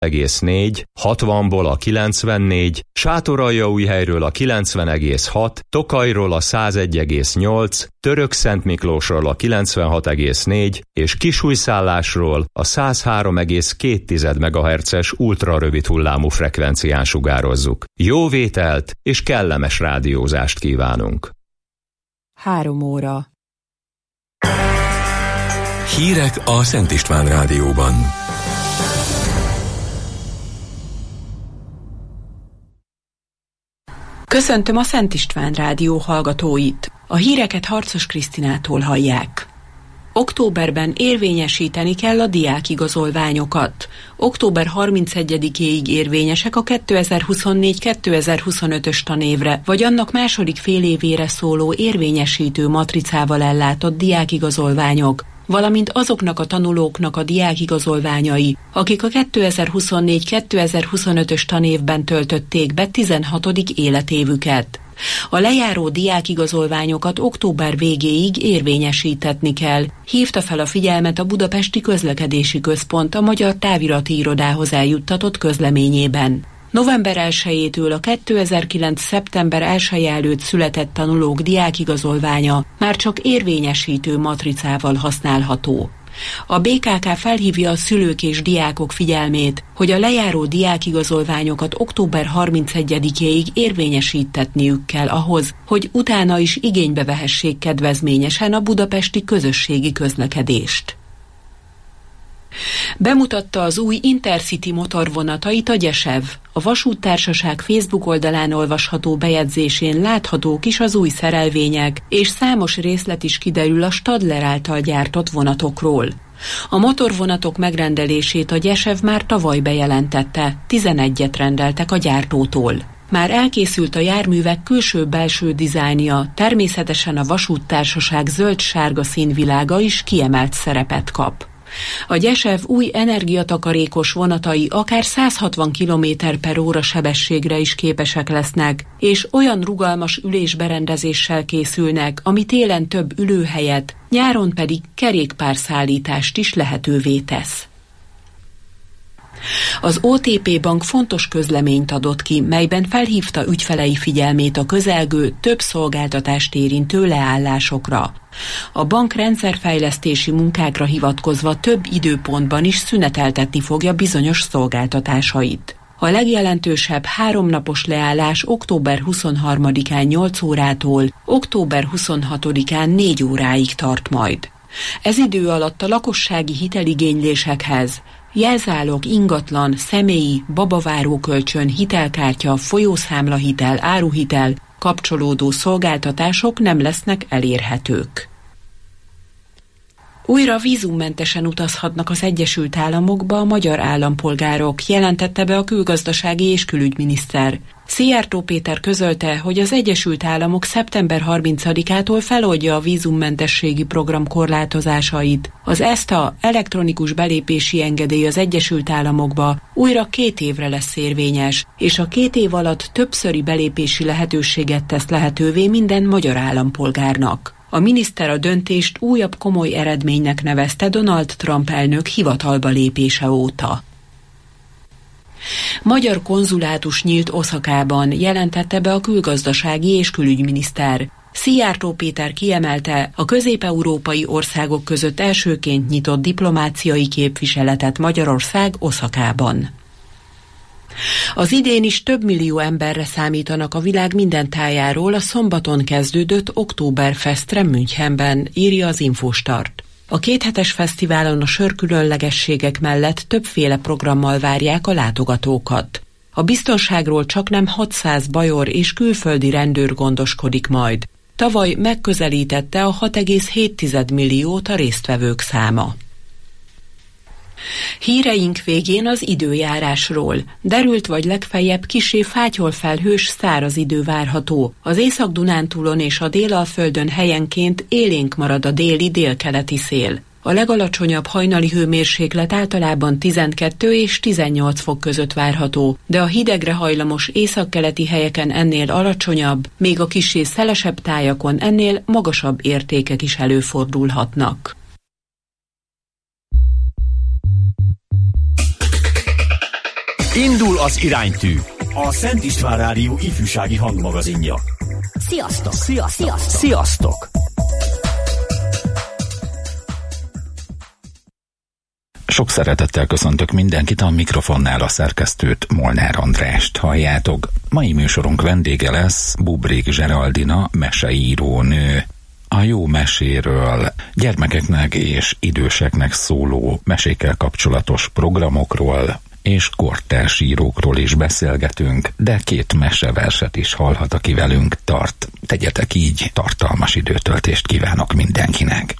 90,4, 60-ból a 94, Sátoraljaújhelyről a 90,6, Tokajról a 101,8, Törökszentmiklósról a 96,4 és Kisújszállásról a 103,2 MHz-es ultrarövid hullámú frekvencián sugározzuk. Jó vételt és kellemes rádiózást kívánunk! 3 óra. Hírek a Szent István Rádióban. Köszöntöm a Szent István Rádió hallgatóit. A híreket Harcos Krisztinától hallják. Októberben érvényesíteni kell a diákigazolványokat. Október 31-éig érvényesek a 2024-2025-ös tanévre, vagy annak második félévére szóló érvényesítő matricával ellátott diákigazolványok, valamint azoknak a tanulóknak a diákigazolványai, akik a 2024-2025-ös tanévben töltötték be 16. életévüket. A lejáró diákigazolványokat október végéig érvényesítetni kell, hívta fel a figyelmet a Budapesti Közlekedési Központ a Magyar Távirati Irodához eljuttatott közleményében. November 1-től a 2009. szeptember 1 előtt született tanulók diákigazolványa már csak érvényesítő matricával használható. A BKK felhívja a szülők és diákok figyelmét, hogy a lejáró diákigazolványokat október 31-éig érvényesítetniük kell ahhoz, hogy utána is igénybe vehessék kedvezményesen a budapesti közösségi közlekedést. Bemutatta az új Intercity motorvonatait a Gyesev. A vasúttársaság Facebook oldalán olvasható bejegyzésén láthatók is az új szerelvények, és számos részlet is kiderül a Stadler által gyártott vonatokról. A motorvonatok megrendelését a Gyesev már tavaly bejelentette, 11-et rendeltek a gyártótól. Már elkészült a járművek külső-belső dizájnja, természetesen a vasúttársaság zöld-sárga színvilága is kiemelt szerepet kap. A Gyesev új energiatakarékos vonatai akár 160 km/h sebességre is képesek lesznek, és olyan rugalmas ülésberendezéssel készülnek, ami télen több ülőhelyet, nyáron pedig kerékpárszállítást is lehetővé tesz. Az OTP Bank fontos közleményt adott ki, melyben felhívta ügyfelei figyelmét a közelgő, több szolgáltatást érintő leállásokra. A bank rendszerfejlesztési munkákra hivatkozva több időpontban is szüneteltetni fogja bizonyos szolgáltatásait. A legjelentősebb 3 napos leállás október 23-án 8 órától, október 26-án 4 óráig tart majd. Ez idő alatt a lakossági hiteligénylésekhez jelzálog, ingatlan, személyi, babavárókölcsön, hitelkártya, folyószámlahitel, áruhitel kapcsolódó szolgáltatások nem lesznek elérhetők. Újra vízummentesen utazhatnak az Egyesült Államokba a magyar állampolgárok, jelentette be a külgazdasági és külügyminiszter. Szijjártó Péter közölte, hogy az Egyesült Államok szeptember 30-ától feloldja a vízummentességi program korlátozásait. Az ESTA elektronikus belépési engedély az Egyesült Államokba újra 2 évre lesz érvényes, és a 2 év alatt többszöri belépési lehetőséget tesz lehetővé minden magyar állampolgárnak. A miniszter a döntést újabb komoly eredménynek nevezte Donald Trump elnök hivatalba lépése óta. Magyar konzulátus nyílt Oszakában, jelentette be a külgazdasági és külügyminiszter. Szijjártó Péter kiemelte, a közép-európai országok között elsőként nyitott diplomáciai képviseletet Magyarország Oszakában. Az idén is több millió emberre számítanak a világ minden tájáról a szombaton kezdődött Oktoberfestre Münchenben, írja az Infostart. A 2 hetes fesztiválon a sörkülönlegességek mellett többféle programmal várják a látogatókat. A biztonságról csaknem 600 bajor és külföldi rendőr gondoskodik majd. Tavaly megközelítette a 6,7 milliót a résztvevők száma. Híreink végén az időjárásról. Derült vagy legfeljebb kissé fátyolfelhős száraz idő várható. Az Észak-Dunántúlon és a Délalföldön helyenként élénk marad a déli-délkeleti szél. A legalacsonyabb hajnali hőmérséklet általában 12 és 18 fok között várható, de a hidegre hajlamos északkeleti helyeken ennél alacsonyabb, még a kissé szelesebb tájakon ennél magasabb értékek is előfordulhatnak. Indul az iránytű. A Szent István Rádió ifjúsági hangmagazinja. Sziasztok! Sziasztok! Sziasztok! Sok szeretettel köszöntök mindenkit, a mikrofonnál a szerkesztőt, Molnár Andrást halljátok. Mai műsorunk vendége lesz Bubrik Zseraldina, meseírónő. A jó meséről, gyermekeknek és időseknek szóló mesékkel kapcsolatos programokról és kortárs írókról is beszélgetünk, de 2 meseverset is hallhat, aki velünk tart. Tegyetek így, tartalmas időtöltést kívánok mindenkinek!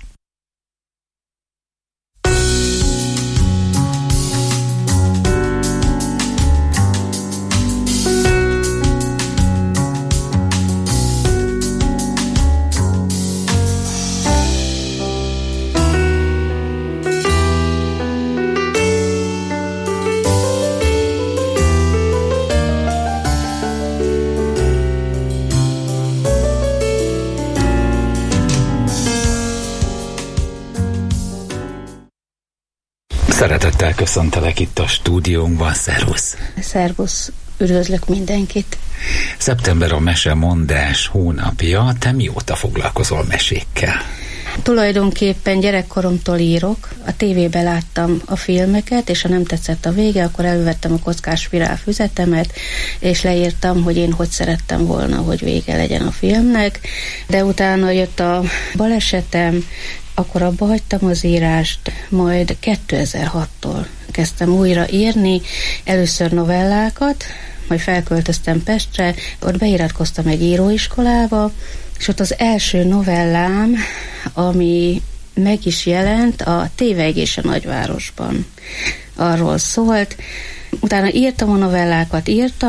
Szeretettel köszöntelek itt a stúdiónkban, szervusz! Szervusz, üdvözlök mindenkit! Szeptember a mesemondás hónapja, te mióta foglalkozol mesékkel? Tulajdonképpen gyerekkoromtól írok, a tévében láttam a filmeket, és ha nem tetszett a vége, akkor elővettem a kockás spirál füzetemet, és leírtam, hogy én hogy szerettem volna, hogy vége legyen a filmnek, de utána jött a balesetem, akkor abba hagytam az írást, majd 2006-tól kezdtem újra írni, először novellákat, majd felköltöztem Pestre, ott beiratkoztam egy íróiskolába, és ott az első novellám, ami meg is jelent, a Tévejgés a nagyvárosban. Arról szólt. Utána írtam a novellákat,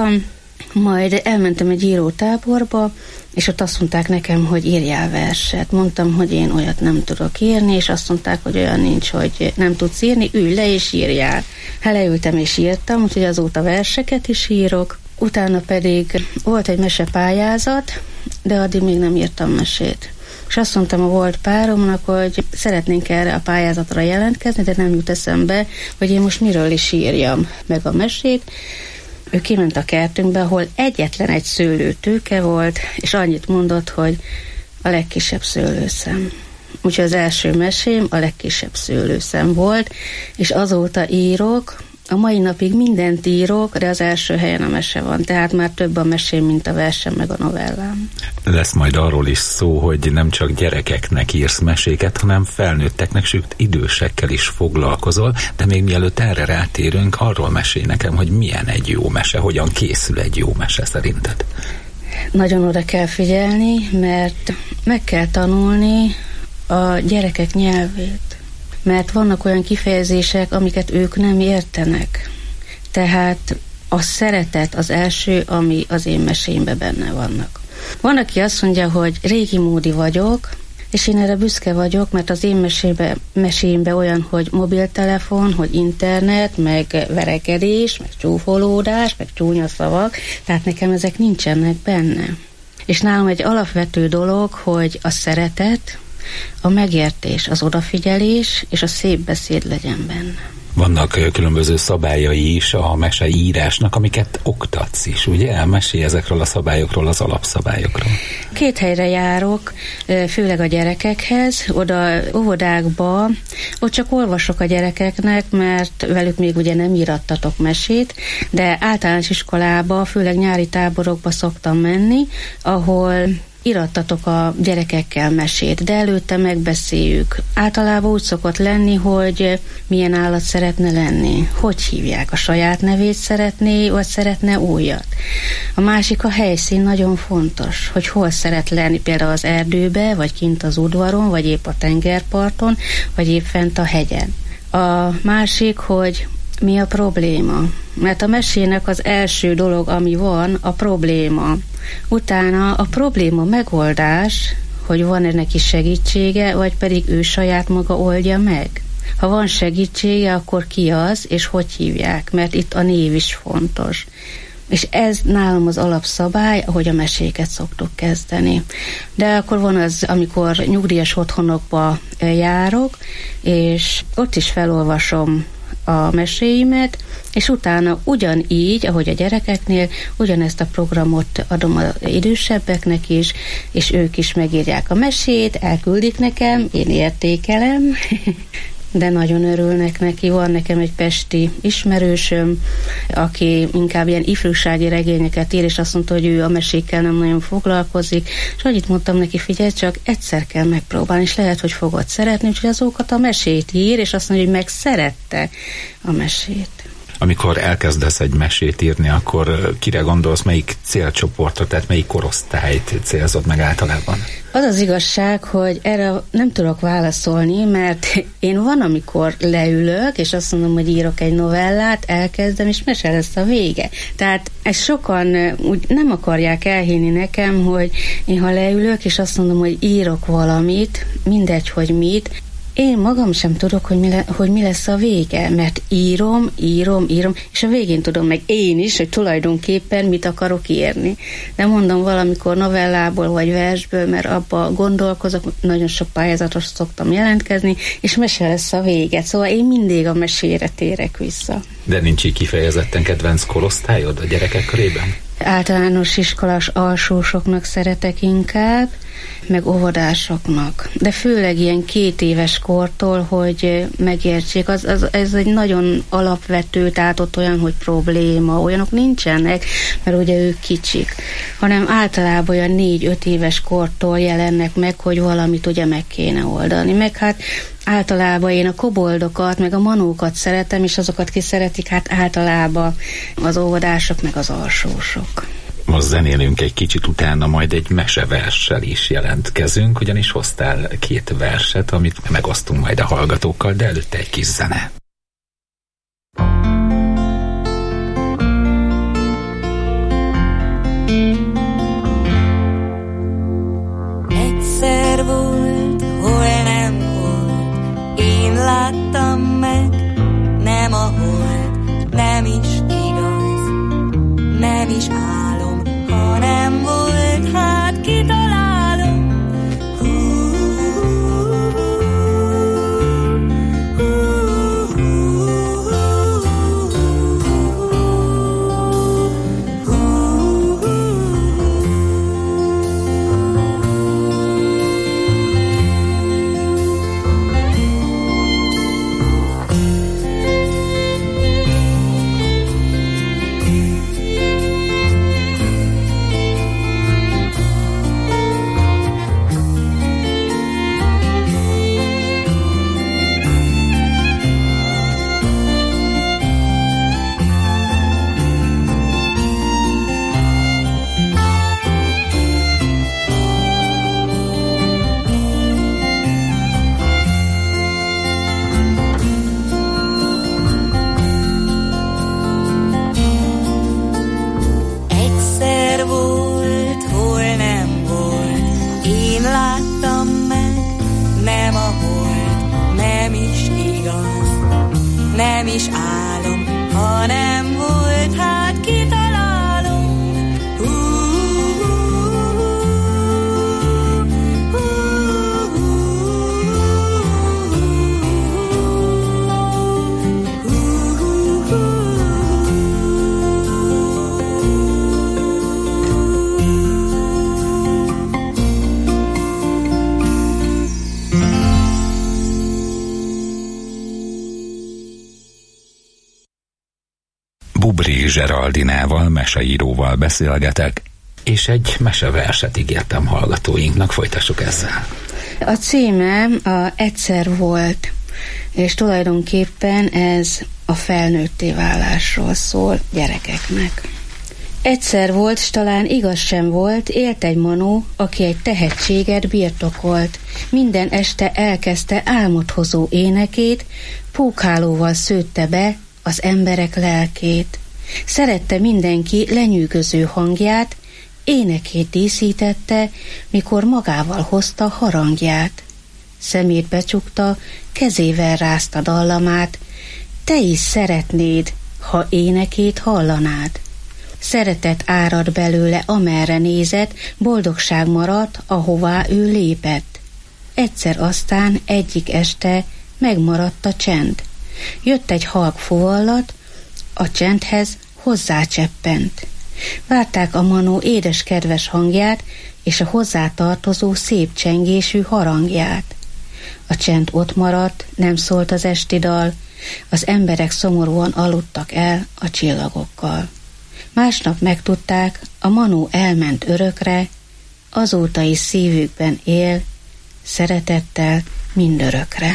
majd elmentem egy írótáborba, és ott azt mondták nekem, hogy írjál verset. Mondtam, hogy én olyat nem tudok írni, és azt mondták, hogy olyan nincs, hogy nem tudsz írni, ülj le és írjál. Leültem és írtam, úgyhogy azóta verseket is írok. Utána pedig volt egy mesepályázat, de addig még nem írtam mesét. És azt mondtam a volt páromnak, hogy szeretnénk erre a pályázatra jelentkezni, de nem jut eszembe, hogy én most miről is írjam meg a mesét. Ő kiment a kertünkbe, ahol egyetlen egy szőlőtőke volt, és annyit mondott, hogy a legkisebb szőlőszem. Úgyhogy az első mesém a legkisebb szőlőszem volt, és azóta írok, a mai napig mindent írok, de az első helyen a mese van, tehát már több a mesém, mint a versem meg a novellám. Lesz majd arról is szó, hogy nem csak gyerekeknek írsz meséket, hanem felnőtteknek, sőt idősekkel is foglalkozol, de még mielőtt erre rátérünk, arról mesélj nekem, hogy milyen egy jó mese, hogyan készül egy jó mese szerinted? Nagyon oda kell figyelni, mert meg kell tanulni a gyerekek nyelvét. Mert vannak olyan kifejezések, amiket ők nem értenek. Tehát a szeretet az első, ami az én mesémben benne vannak. Van, aki azt mondja, hogy régi módi vagyok, és én erre büszke vagyok, mert az én mesémben olyan, hogy mobiltelefon, hogy internet, meg verekedés, meg csúfolódás, meg csúnya szavak, tehát nekem ezek nincsenek benne. És nálam egy alapvető dolog, hogy a szeretet, a megértés, az odafigyelés és a szép beszéd legyen benne. Vannak különböző szabályai is a meseírásnak, amiket oktatsz is, ugye? Elmesélj ezekről a szabályokról, az alapszabályokról. 2 helyre járok, főleg a gyerekekhez, oda óvodákba, ott csak olvasok a gyerekeknek, mert velük még ugye nem írattatok mesét, de általános iskolába, főleg nyári táborokba szoktam menni, ahol írattatok a gyerekekkel mesét, de előtte megbeszéljük. Általában úgy szokott lenni, hogy milyen állat szeretne lenni, hogy hívják, a saját nevét szeretné, vagy szeretne újat. A másik a helyszín nagyon fontos, hogy hol szeret lenni, például az erdőbe, vagy kint az udvaron, vagy épp a tengerparton, vagy épp fent a hegyen. A másik, hogy mi a probléma. Mert a mesének az első dolog, ami van, a probléma. Utána a probléma megoldás, hogy van-e neki segítsége, vagy pedig ő saját maga oldja meg. Ha van segítsége, akkor ki az, és hogy hívják, mert itt a név is fontos. És ez nálam az alapszabály, ahogy a meséket szoktuk kezdeni. De akkor van az, amikor nyugdíjas otthonokba járok, és ott is felolvasom a meséimet, és utána ugyanígy, ahogy a gyerekeknél, ugyanezt a programot adom az idősebbeknek is, és ők is megírják a mesét, elküldik nekem, én értékelem, de nagyon örülnek neki. Van nekem egy pesti ismerősöm, aki inkább ilyen ifjúsági regényeket ír, és azt mondta, hogy ő a mesékkel nem nagyon foglalkozik, és annyit mondtam neki, figyelj, csak egyszer kell megpróbálni, és lehet, hogy fogod szeretni, úgyhogy azokat a mesét ír, és azt mondja, hogy megszerette a mesét. Amikor elkezdesz egy mesét írni, akkor kire gondolsz, melyik célcsoportot, tehát melyik korosztályt célzod meg általában? Az az igazság, hogy erre nem tudok válaszolni, mert én van, amikor leülök, és azt mondom, hogy írok egy novellát, elkezdem, és mese lesz a vége. Tehát ezt sokan úgy nem akarják elhinni nekem, hogy én ha leülök, és azt mondom, hogy írok valamit, mindegy, hogy mit, én magam sem tudok, hogy mi lesz a vége, mert írom, és a végén tudom meg én is, hogy tulajdonképpen mit akarok írni. De mondom, valamikor novellából vagy versből, mert abba gondolkozok, nagyon sok pályázatos szoktam jelentkezni, és mese lesz a vége. Szóval én mindig a mesére térek vissza. De nincs így kifejezetten kedvenc korosztályod a gyerekek körében? Általános iskolás alsósoknak szeretek inkább, meg óvodásoknak. De főleg ilyen 2 éves kortól, hogy megértsék, ez egy nagyon alapvető, tehát ott olyan, hogy probléma, olyanok nincsenek, mert ugye ők kicsik, hanem általában olyan 4-5 éves kortól jelennek meg, hogy valamit ugye meg kéne oldani. Meg hát általában én a koboldokat, meg a manókat szeretem, és azokat ki szeretik, hát általában az óvodások, meg az alsósok. Most zenélünk egy kicsit, utána majd egy meseverssel is jelentkezünk, ugyanis hoztál 2 verset, amit megosztunk majd a hallgatókkal, de előtte egy kis zene. Egyszer volt, hol nem volt, én láttam meg, nem a hold, nem is igaz, nem is álom, ha nem volt, hát kitalálom. Nem is álom, ha nem volt, hát kitalálom. Bubrék Zseraldinával, meseíróval beszélgetek, és egy meseverset ígértem hallgatóinknak, folytassuk ezzel. A címe a Egyszer volt, és tulajdonképpen ez a felnőtté válásról szól gyerekeknek. Egyszer volt, s talán igaz sem volt, élt egy manó, aki egy tehetséget birtokolt. Minden este elkezdte álmodhozó énekét, pókhálóval szőtte be az emberek lelkét. Szerette mindenki lenyűgöző hangját, énekét díszítette, mikor magával hozta harangját. Szemét becsukta, kezével rázta dallamát, te is szeretnéd, ha énekét hallanád. Szeretet árad belőle, amerre nézett, boldogság maradt, ahová ő lépett. Egyszer aztán egyik este megmaradt a csend. Jött egy halk fuvallat, a csendhez hozzácseppent. Várták a manó édes kedves hangját, és a hozzátartozó szép csengésű harangját. A csend ott maradt, nem szólt az esti dal, az emberek szomorúan aludtak el a csillagokkal. Másnap megtudták, a manó elment örökre, azóta is szívükben él, szeretettel mindörökre.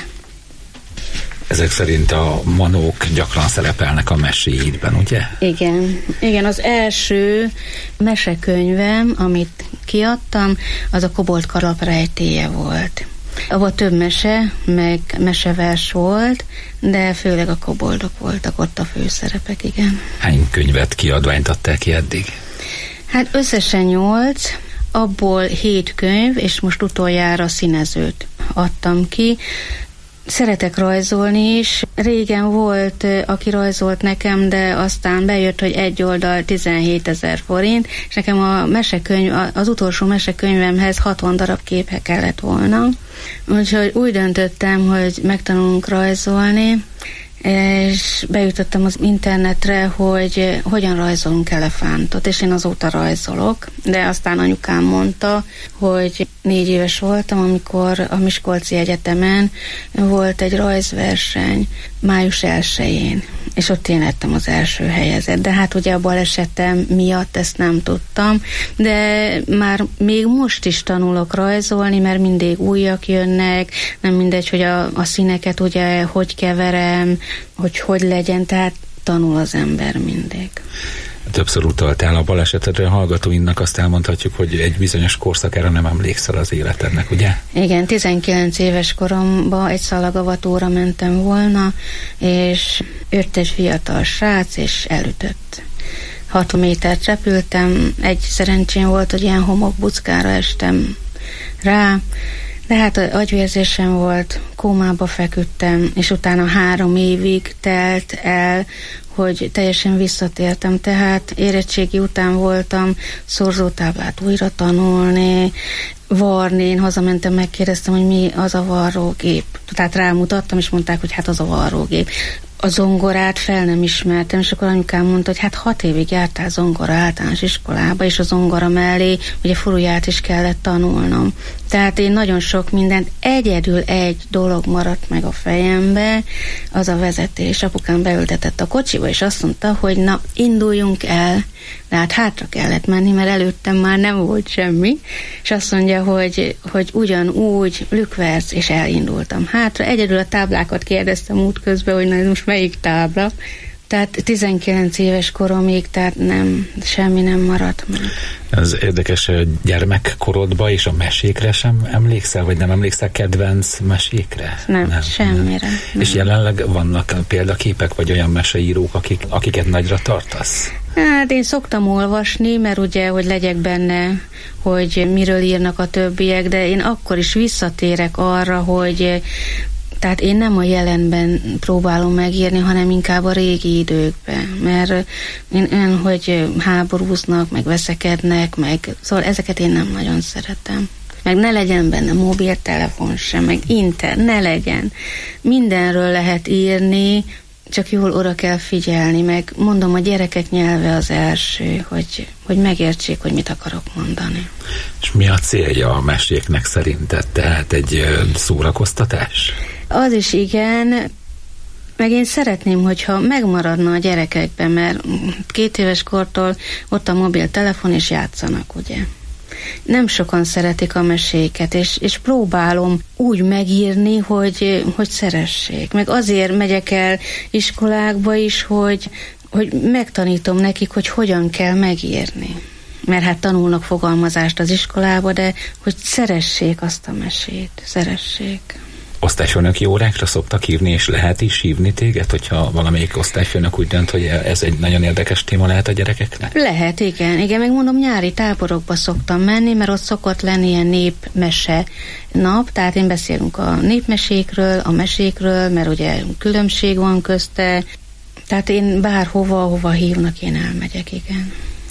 Ezek szerint a manók gyakran szerepelnek a meséidben, ugye? Igen, az első mesekönyvem, amit kiadtam, az a Kobold kalaprejtélye volt. Abban több mese, meg mesevers volt, de főleg a koboldok voltak ott a főszerepek, igen. Hány könyvet, kiadványt adták ki eddig? Hát összesen 8, abból 7 könyv, és most utoljára színezőt adtam ki. Szeretek rajzolni is. Régen volt, aki rajzolt nekem, de aztán bejött, hogy egy oldal 17 000 forint, és nekem a mesekönyv, az utolsó mesekönyvemhez 60 darab képe kellett volna. Úgyhogy úgy döntöttem, hogy megtanulunk rajzolni, és bejutottam az internetre, hogy hogyan rajzolunk elefántot, és én azóta rajzolok, de aztán anyukám mondta, hogy 4 éves voltam, amikor a Miskolci Egyetemen volt egy rajzverseny május 1-én, és ott én lettem az első helyezett, de hát ugye a balesetem miatt ezt nem tudtam, de már még most is tanulok rajzolni, mert mindig újak jönnek, nem mindegy, hogy a színeket ugye hogy keverem, hogy legyen, tehát tanul az ember mindig. Többször utaltál a balesetedre, a hallgatóinknak azt elmondhatjuk, hogy egy bizonyos korszakára nem emlékszel az életednek, ugye? Igen, 19 éves koromban egy szalagavatóra mentem volna, és jött egy fiatal srác, és elütött. 6 métert repültem, egy szerencsém volt, hogy ilyen homokbuckára estem rá, de hát agyvérzésem volt, kómába feküdtem, és utána 3 évig telt el, hogy teljesen visszatértem, tehát érettségi után voltam szorzótáblát újra tanulni, varni, én hazamentem, megkérdeztem, hogy mi az a varrógép. Tehát rámutattam, és mondták, hogy hát az a varrógép. A zongorát fel nem ismertem, és akkor anyukám mondta, hogy hát 6 évig jártál zongora általános iskolába, és a zongora mellé ugye furuját is kellett tanulnom. Tehát én nagyon sok mindent, egyedül egy dolog maradt meg a fejembe, az a vezetés. Apukám beültetett a kocsiba, és azt mondta, hogy na, induljunk el, de hát hátra kellett menni, mert előttem már nem volt semmi, és azt mondja, hogy ugyanúgy lükverc, és elindultam hátra. Egyedül a táblákat kérdeztem útközben, hogy na, most melyik tábla. Tehát 19 éves koromig, tehát semmi nem maradt meg. Ez érdekes, gyermekkorodban és a mesékre sem emlékszel, vagy nem emlékszel kedvenc mesékre? Nem, semmire. Nem. És jelenleg vannak példaképek, vagy olyan meseírók, akiket nagyra tartasz? Hát én szoktam olvasni, mert ugye, hogy legyek benne, hogy miről írnak a többiek, de én akkor is visszatérek arra, hogy tehát én nem a jelenben próbálom megírni, hanem inkább a régi időkben, mert én, hogy háborúznak, meg veszekednek, szóval ezeket én nem nagyon szeretem. Meg ne legyen benne mobiltelefon sem, meg ne legyen. Mindenről lehet írni, csak jól oda kell figyelni, meg mondom, a gyerekek nyelve az első, hogy megértsék, hogy mit akarok mondani. És mi a célja a meséknek szerinted? Tehát egy szórakoztatás? Az is igen, meg én szeretném, hogyha megmaradna a gyerekekben, mert 2 éves kortól ott a mobiltelefon, és játszanak, ugye. Nem sokan szeretik a meséket, és próbálom úgy megírni, hogy szeressék. Meg azért megyek el iskolákba is, hogy megtanítom nekik, hogy hogyan kell megírni. Mert hát tanulnak fogalmazást az iskolába, de hogy szeressék azt a mesét, szeressék. Osztályfőnöki órákra szoktak írni, és lehet is hívni téged, hogyha valamelyik osztályfőnök úgy dönt, hogy ez egy nagyon érdekes téma lehet a gyerekeknek? Lehet, igen, meg mondom, nyári táborokba szoktam menni, mert ott szokott lenni ilyen népmese nap, tehát én beszélünk a népmesékről, a mesékről, mert ugye különbség van közte, tehát én bárhova, hova hívnak, én elmegyek, igen.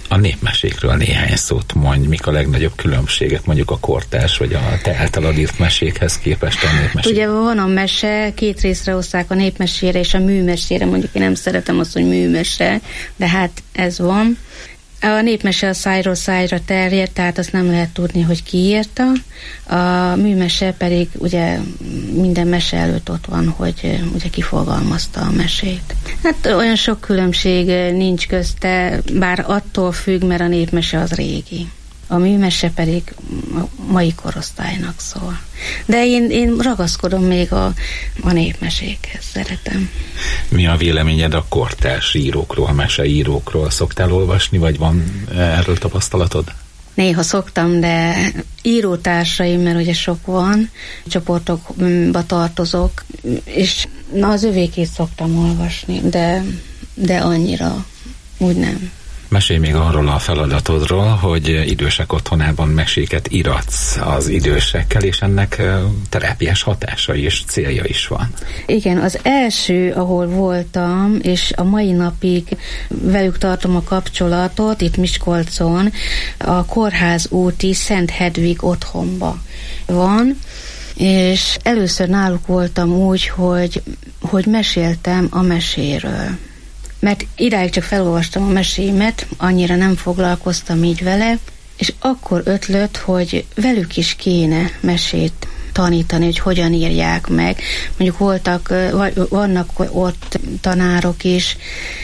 A népmesékről néhány szót mondj, mik a legnagyobb különbségek mondjuk a kortárs vagy a te általad írt mesékhez képest a népmesék? Ugye van a mese, két részre oszták, a népmesére és a műmesére, mondjuk én nem szeretem azt, hogy műmese, de hát ez van. A népmese a szájról szájra terjed, tehát azt nem lehet tudni, hogy ki írta. A műmese pedig ugye minden mese előtt ott van, hogy ugye kifogalmazta a mesét. Hát olyan sok különbség nincs közte, bár attól függ, mert a népmese az régi. A műmese pedig a mai korosztálynak szól. De én ragaszkodom még a népmesékhez, szeretem. Mi a véleményed a kortárs írókról, meseírókról? Szoktál olvasni, vagy van erről tapasztalatod? Néha szoktam, de írótársaim, mert ugye sok van, csoportokba tartozok, és az övékét szoktam olvasni, de annyira úgy nem. Mesélj még arról a feladatodról, hogy idősek otthonában meséket iratsz az idősekkel, és ennek terápiás hatása és célja is van. Igen, az első, ahol voltam, és a mai napig velük tartom a kapcsolatot, itt Miskolcon, a Kórház úti Szent Hedvig otthonba van, és először náluk voltam úgy, hogy meséltem a meséről. Mert idáig csak felolvastam a mesémet, annyira nem foglalkoztam így vele, és akkor ötlött, hogy velük is kéne mesét tanítani, hogy hogyan írják meg. Mondjuk vannak ott tanárok is,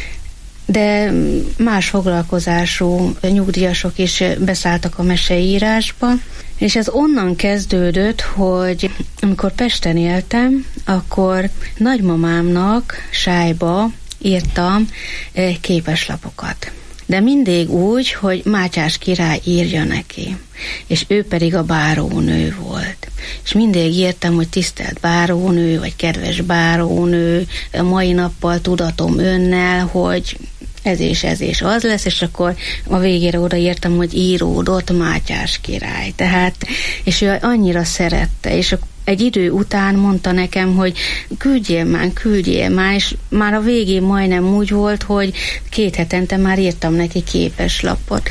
de más foglalkozású nyugdíjasok is beszálltak a meseírásba, és ez onnan kezdődött, hogy amikor Pesten éltem, akkor nagymamámnak Sájba írtam képeslapokat. De mindig úgy, hogy Mátyás király írja neki, és ő pedig a bárónő volt. És mindig írtam, hogy tisztelt bárónő, vagy kedves bárónő, a mai nappal tudatom önnel, hogy ez és az lesz, és akkor a végére odaírtam, hogy íródott Mátyás király. Tehát, és ő annyira szerette, és egy idő után mondta nekem, hogy küldjél már, és már a végén majdnem úgy volt, hogy 2 hetente már írtam neki képeslapot.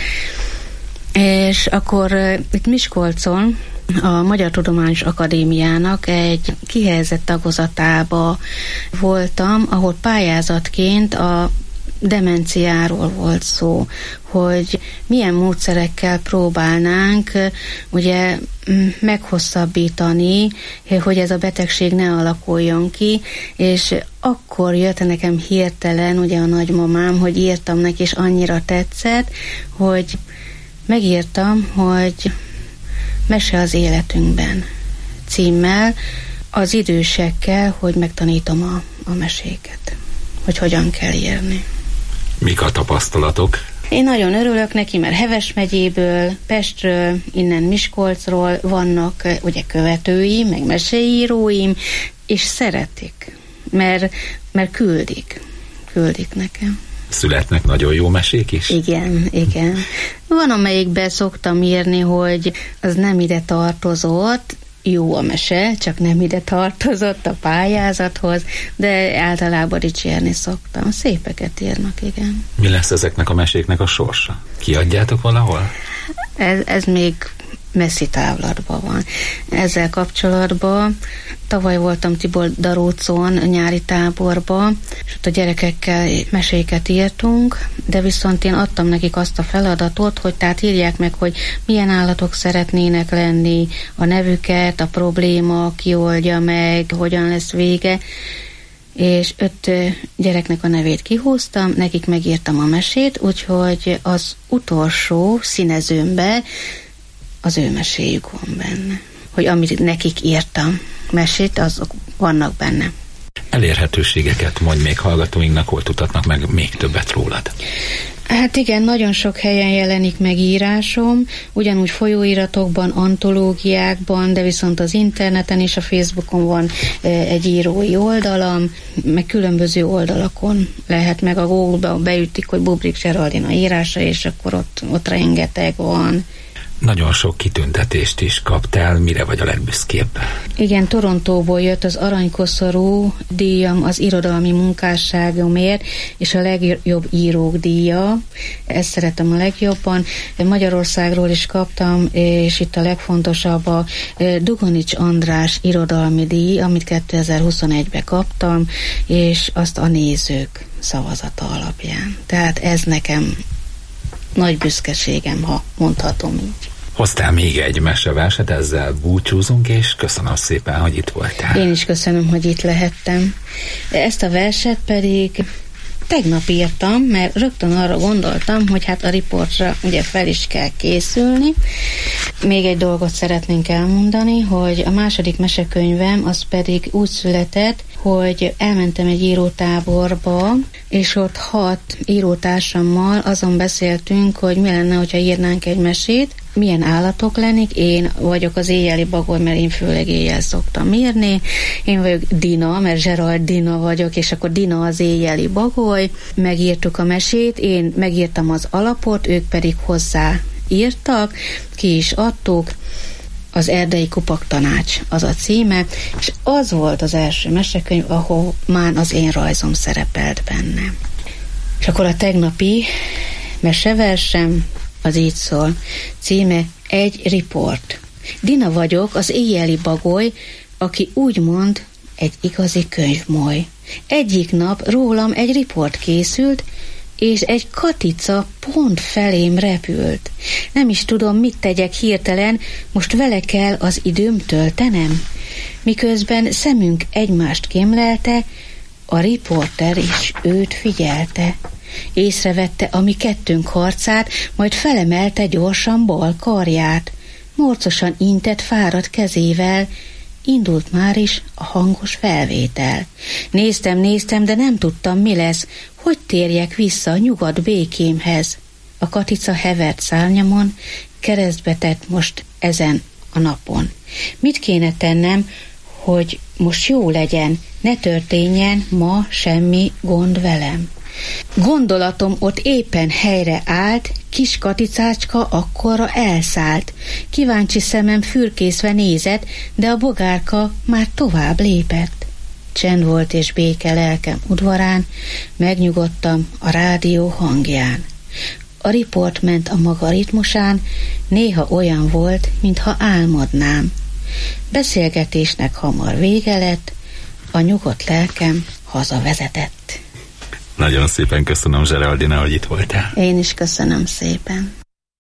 És akkor itt Miskolcon a Magyar Tudományos Akadémiának egy kihelyezett tagozatába voltam, ahol pályázatként a demenciáról volt szó, hogy milyen módszerekkel próbálnánk ugye meghosszabbítani, hogy ez a betegség ne alakuljon ki, és akkor jött nekem hirtelen ugye a nagymamám, hogy írtam neki, és annyira tetszett, hogy megírtam, hogy Mese az életünkben címmel az idősekkel, hogy megtanítom a meséket, hogy hogyan kell írni. Mik a tapasztalatok? Én nagyon örülök neki, mert Heves megyéből, Pestről, innen Miskolcról vannak ugye követőim, meg meseíróim, és szeretik, mert küldik nekem. Születnek nagyon jó mesék is? Igen. Van, amelyikben szoktam írni, hogy az nem ide tartozott, jó a mese, csak nem ide tartozott a pályázathoz, de általában dicsérni szoktam. Szépeket írnak, igen. Mi lesz ezeknek a meséknek a sorsa? Kiadjátok valahol? Ez még messzi távlatban van. Ezzel kapcsolatban tavaly voltam Tiboldarócon nyári táborba, és ott a gyerekekkel meséket írtunk, de viszont én adtam nekik azt a feladatot, hogy tehát írják meg, hogy milyen állatok szeretnének lenni, a nevüket, a probléma, ki oldja meg, hogyan lesz vége, és 5 gyereknek a nevét kihúztam, nekik megírtam a mesét, úgyhogy az utolsó színezőmbe az ő meséjük van benne. Hogy amit nekik írtam mesét, azok vannak benne. Elérhetőségeket mondj még hallgatóinknak, hol tudhatnak meg még többet rólad? Hát igen, nagyon sok helyen jelenik meg írásom, ugyanúgy folyóiratokban, antológiákban, de viszont az interneten és a Facebookon van egy írói oldalam, meg különböző oldalakon lehet meg, a Google-ba beütik, hogy Bubrik Zseraldina írása, és akkor ott rengeteg van. nagyon sok kitüntetést is kaptál, mire vagy a legbüszkébb? Igen, Torontóból jött az aranykoszorú díjam az irodalmi munkásságomért, és a legjobb írók díja. Ezt szeretem a legjobban. Magyarországról is kaptam, és itt a legfontosabb a Dugonics András irodalmi díj, amit 2021-ben kaptam, és azt a nézők szavazata alapján. Tehát ez nekem nagy büszkeségem, ha mondhatom így. Hoztál még egy meseverset, ezzel búcsúzunk, és köszönöm szépen, hogy itt voltál. Én is köszönöm, hogy itt lehettem. Ezt a verset pedig tegnap írtam, mert rögtön arra gondoltam, hogy hát a riportra ugye fel is kell készülni. Még egy dolgot szeretnénk elmondani, hogy a második mesekönyvem az pedig úgy született, hogy elmentem egy írótáborba, és ott 6 írótársammal azon beszéltünk, hogy mi lenne, hogyha írnánk egy mesét, milyen állatok lennék. Én vagyok az éjjeli bagoly, mert én főleg éjjel szoktam írni. Én vagyok Dina, mert Gerald Dina vagyok, és akkor Dina az éjjeli bagoly. Megírtuk a mesét, én megírtam az alapot, ők pedig hozzá írtak, ki is adtuk. Az Erdei Kupak Tanács az a címe, és az volt az első mesekönyv, ahol már az én rajzom szerepelt benne. És akkor a tegnapi meseversem az így szól, címe Egy riport. Dina vagyok, az éjjeli bagoly, aki úgymond egy igazi könyvmoly. Egyik nap rólam egy riport készült, és egy katica pont felém repült. Nem is tudom, mit tegyek hirtelen, most vele kell az időm töltenem. Miközben szemünk egymást kémlelte, a riporter is őt figyelte. Észrevette a mi kettőnk harcát, majd felemelte gyorsan bal karját. Morcosan intett fáradt kezével, indult már is a hangos felvétel. Néztem, de nem tudtam, mi lesz, hogy térjek vissza nyugodt békémhez. A katica hevert szárnyamon, keresztbe tett most ezen a napon. Mit kéne tennem, hogy most jó legyen, ne történjen ma semmi gond velem? Gondolatom ott éppen helyre állt, kis katicácska akkorra elszállt. Kíváncsi szemem fürkészve nézett, de a bogárka már tovább lépett. Csend volt és béke lelkem udvarán, megnyugodtam a rádió hangján. A riport ment a maga ritmusán, néha olyan volt, mintha álmodnám. Beszélgetésnek hamar vége lett, a nyugodt lelkem hazavezetett. Nagyon szépen köszönöm, Geraldina, hogy itt voltál. Én is köszönöm szépen.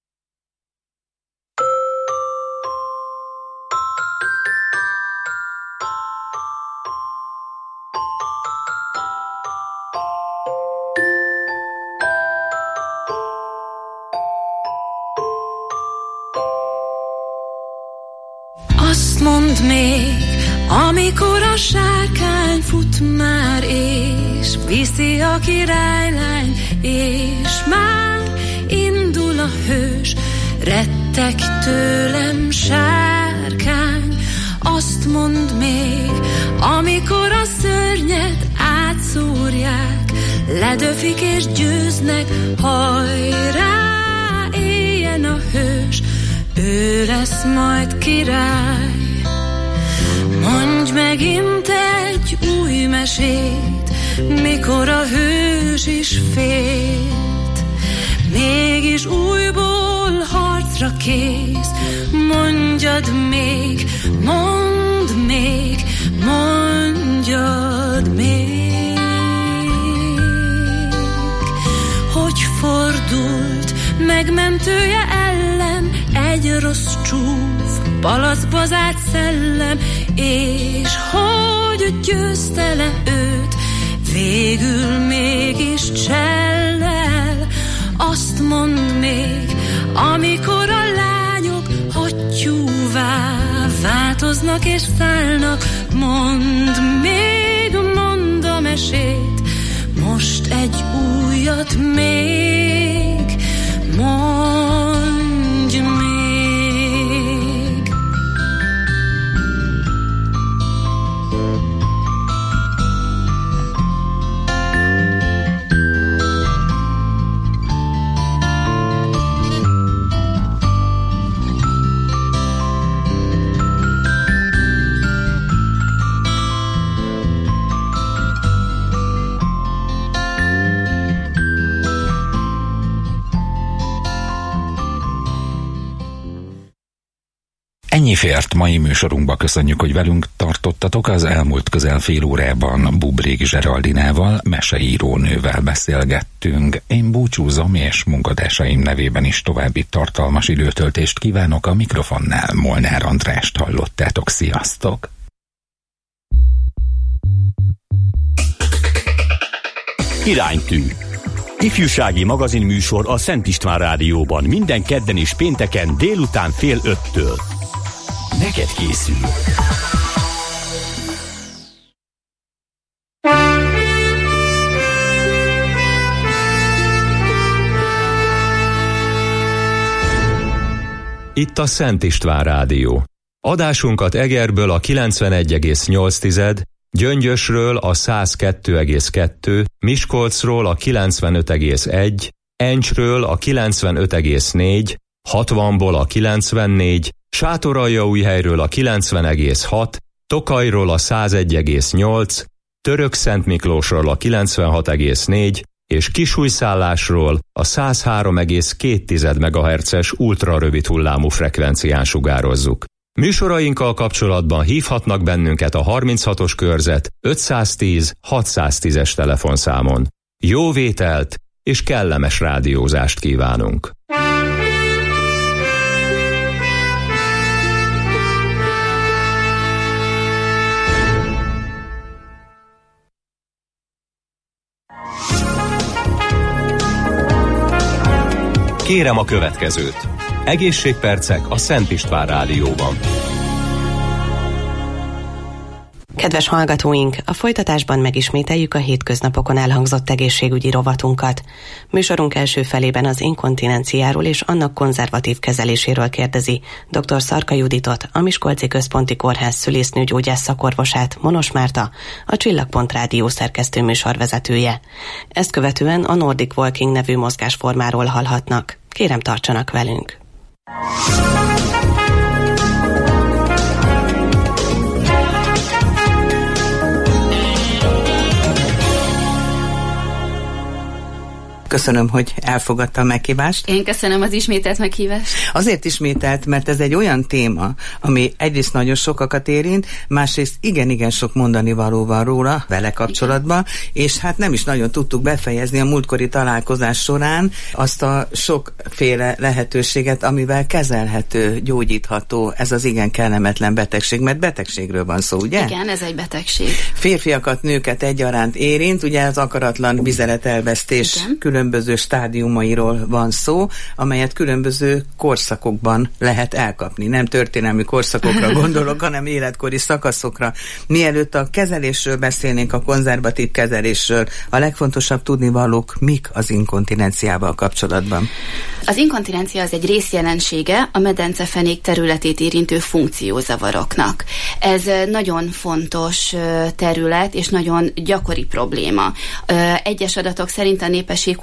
Azt mondd még, amikor a sárkány fut már, és viszi a királylány, és már indul a hős, rettek tőlem, sárkány. Azt mondd még, amikor a szörnyet átszúrják, ledöfik és győznek, hajrá, éljen a hős, ő lesz majd király. Mondj megint egy új mesét, mikor a hős is félt, mégis újból harcra kész. Mondjad még, mondd még, mondjad még, hogy fordult megmentője ellen egy rossz csúf, palacba zárt szellem, és hogy győzte le őt, végül mégis csellel. Azt mondd még, amikor a lányok hattyúvá változnak és szállnak, mondd még, mondd a mesét, most egy újat még, mondj még. Ennyi fért mai műsorunkba, köszönjük, hogy velünk tartottatok. Az elmúlt közel fél órában Bubrék Zseraldinával, meseírónővel beszélgettünk. Én búcsúzom, és munkatársaim nevében is további tartalmas időtöltést kívánok. A mikrofonnál Molnár Andrást hallottátok. Sziasztok! Iránytű. Ifjúsági magazinműsor a Szent István Rádióban minden kedden és pénteken délután 4:30. Neked készül. Itt a Szent István Rádió. Adásunkat Egerből a 91,8, Gyöngyösről a 102,2, Miskolcról a 95,1, Encsről a 95,4, 60-ból a 94, Sátoraljaújhelyről a 90,6, Tokajról a 101,8, Törökszentmiklósról a 96,4 és Kisújszállásról a 103,2 MHz-es ultrarövid hullámú frekvencián sugározzuk. Műsorainkkal kapcsolatban hívhatnak bennünket a 36-os körzet 510 610-es telefonszámon. Jó vételt és kellemes rádiózást kívánunk! Kérem a következőt. Egészségpercek a Szent István Rádióban. Kedves hallgatóink, a folytatásban megismételjük a hétköznapokon elhangzott egészségügyi rovatunkat. Műsorunk első felében az inkontinenciáról és annak konzervatív kezeléséről kérdezi dr. Szarka Juditot, a Miskolci Központi Kórház szülésznőgyógyász szakorvosát, Monos Márta, a Csillagpont Rádió szerkesztő műsorvezetője. Ezt követően a Nordic Walking nevű mozgásformáról hallhatnak. Kérem, tartsanak velünk! Köszönöm, hogy elfogadta a meghívást. Én köszönöm az ismételt meghívást. Azért ismételt, mert ez egy olyan téma, ami egyrészt nagyon sokakat érint, másrészt igen sok mondani való van róla, vele kapcsolatban, és hát nem is nagyon tudtuk befejezni a múltkori találkozás során azt a sokféle lehetőséget, amivel kezelhető, gyógyítható ez az igen kellemetlen betegség, mert betegségről van szó, ugye? Igen, ez egy betegség. Férfiakat, nőket egyaránt érint, ugye az akaratlan vizeletelvesztés különböző stádiumairól van szó, amelyet különböző korszakokban lehet elkapni. Nem történelmi korszakokra gondolok, hanem életkori szakaszokra. Mielőtt a kezelésről beszélnénk, a konzervatív kezelésről, a legfontosabb tudnivalók mik az inkontinenciával kapcsolatban? Az inkontinencia az egy részjelensége a medencefenék területét érintő funkciózavaroknak. Ez nagyon fontos terület, és nagyon gyakori probléma. Egyes adatok szerint a népesség